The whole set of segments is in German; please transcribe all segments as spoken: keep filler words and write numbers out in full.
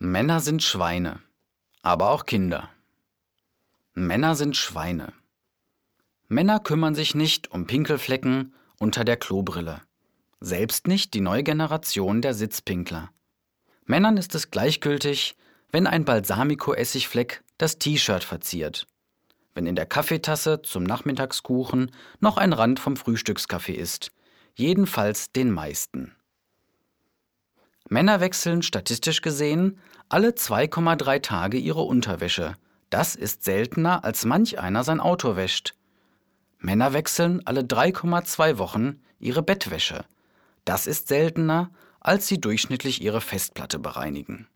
Männer sind Schweine, aber auch Kinder. Männer sind Schweine. Männer kümmern sich nicht um Pinkelflecken unter der Klobrille. Selbst nicht die neue Generation der Sitzpinkler. Männern ist es gleichgültig, wenn ein Balsamico-Essigfleck das T-Shirt verziert. Wenn in der Kaffeetasse zum Nachmittagskuchen noch ein Rand vom Frühstückskaffee ist. Jedenfalls den meisten. Männer wechseln statistisch gesehen alle zwei Komma drei Tage ihre Unterwäsche. Das ist seltener, als manch einer sein Auto wäscht. Männer wechseln alle drei Komma zwei Wochen ihre Bettwäsche. Das ist seltener, als sie durchschnittlich ihre Festplatte bereinigen.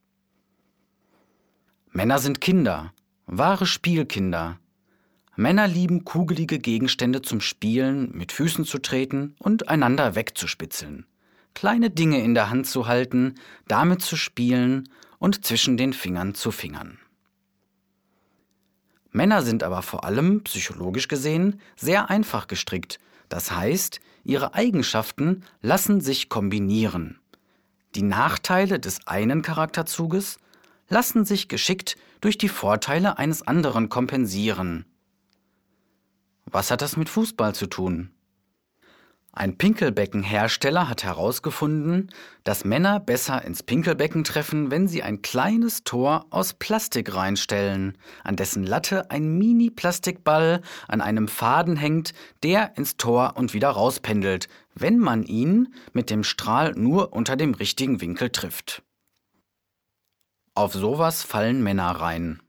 Männer sind Kinder, wahre Spielkinder. Männer lieben kugelige Gegenstände zum Spielen, mit Füßen zu treten und einander wegzuspitzeln. Kleine Dinge in der Hand zu halten, damit zu spielen und zwischen den Fingern zu fingern. Männer sind aber vor allem, psychologisch gesehen, sehr einfach gestrickt. Das heißt, ihre Eigenschaften lassen sich kombinieren. Die Nachteile des einen Charakterzuges lassen sich geschickt durch die Vorteile eines anderen kompensieren. Was hat das mit Fußball zu tun? Ein Pinkelbeckenhersteller hat herausgefunden, dass Männer besser ins Pinkelbecken treffen, wenn sie ein kleines Tor aus Plastik reinstellen, an dessen Latte ein Mini-Plastikball an einem Faden hängt, der ins Tor und wieder rauspendelt, wenn man ihn mit dem Strahl nur unter dem richtigen Winkel trifft. Auf sowas fallen Männer rein.